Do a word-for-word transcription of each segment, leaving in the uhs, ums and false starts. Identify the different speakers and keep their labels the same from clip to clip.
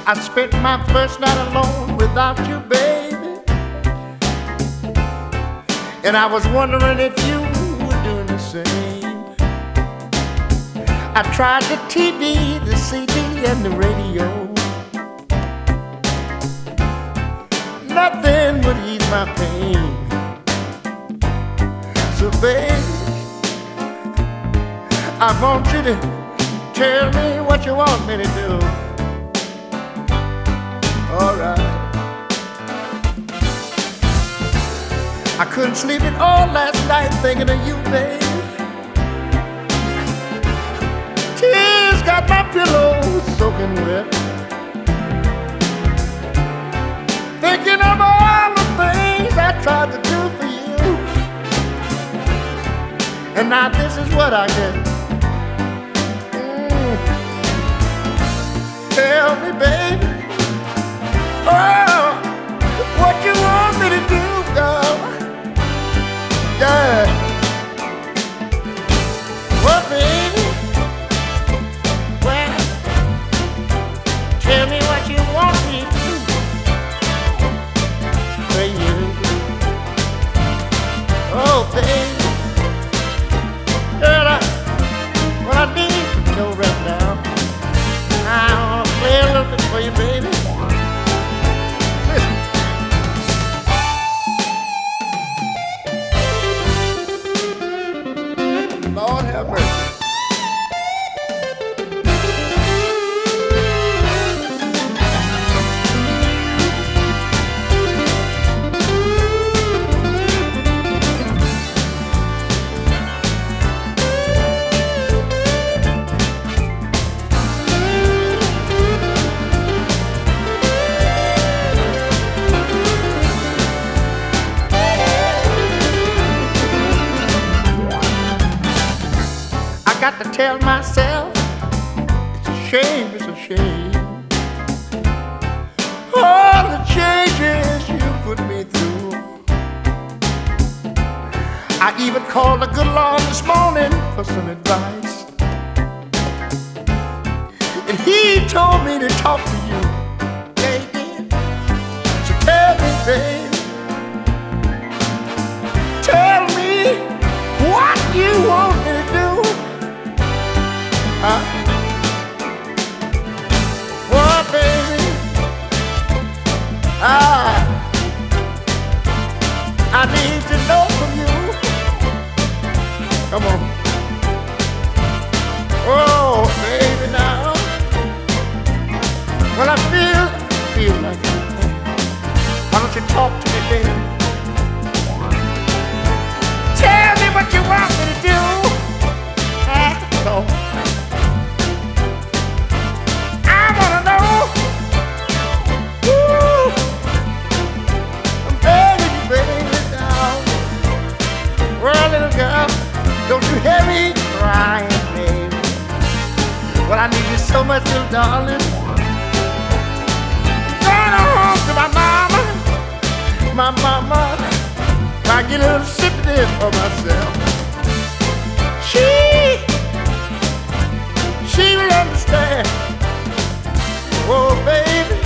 Speaker 1: I spent my first night alone without you, baby. And I was wondering if you were doing the same. I tried the T V, the C D, and the radio. Nothing would ease my pain. So baby, I want you to tell me what you want me to do. Alright. I couldn't sleep at all last night thinking of you, baby. Tears got my pillow soaking wet, thinking of all the things I tried to do for you. And now this is what I get. Mm. Tell me, baby, oh, what you want me to do, girl? Yeah. What, baby? Well, tell me what you want me to do for you. Oh, baby, girl, I, what I need to know right now, I wanna play a little bit for you, baby. Lord have mercy. I got to tell myself, it's a shame, it's a shame. All the changes you put me through. I even called the good Lord this morning for some advice, and he told me to talk to you. Yeah, he did. So tell me, baby, tell me what you want me to do. Huh? Oh, baby, I, I need to know from you. Come on. Oh, baby, now. Well, I feel, feel like it. Why don't you talk to me, baby? Tell me what you want me to do. Huh? So, don't you hear me crying, baby? Well, I need you so much, little darling. Going home to my mama, my mama. I get a little sip of this for myself. She, she will understand. Oh, baby,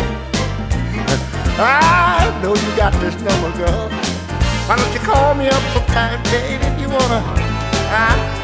Speaker 1: I know you got this number, girl. Why don't you call me up sometime, baby, if you wanna? I